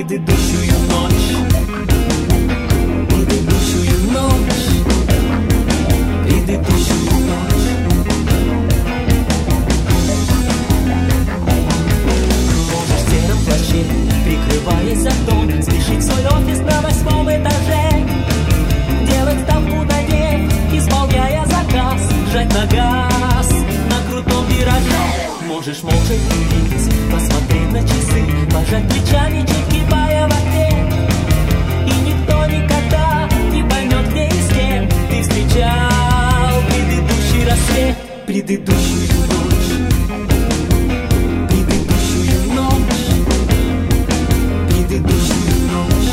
предыдущую ночь, предыдущую ночь, предыдущую ночь. Можешь в сером плаще, прикрываясь зонтом, спешить в свой офис на 8-м этаже, делать ставку на нефть, исполняя заказ, жать на газ на крутом вираже. Можешь молча курить, посмотреть на часы, пожать плечами, чуть кивая в ответ. И никто никогда не поймет, где и с кем ты встречал предыдущий рассвет, предыдущую ночь, предыдущую ночь, предыдущую ночь.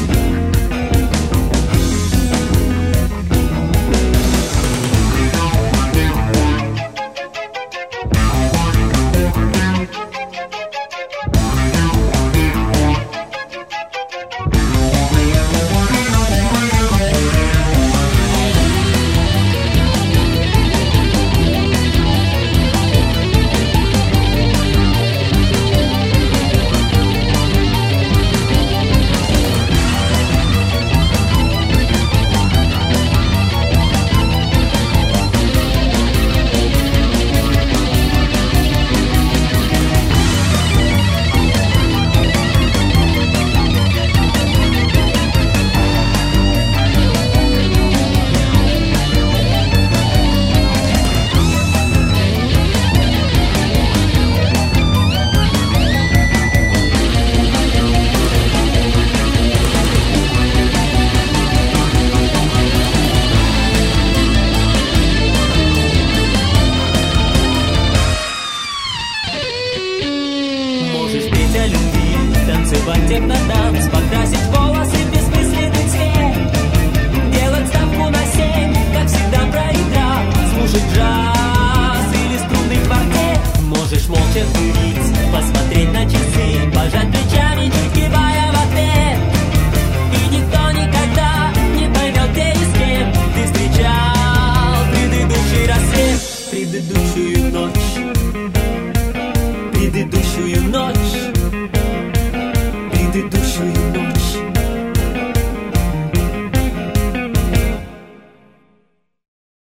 Танцевать техно-данс, покрасить волосы в бессмысленный цвет, делать ставку на 7, как всегда проиграл, слушать джаз или струнный квартет. Можешь молча курить, посмотреть на часы, пожать плечами, чуть кивая в ответ. И никто никогда не поймет, где и с кем ты встречал предыдущий рассвет, предыдущую ночь, предыдущую ночь, предыдущую ночь.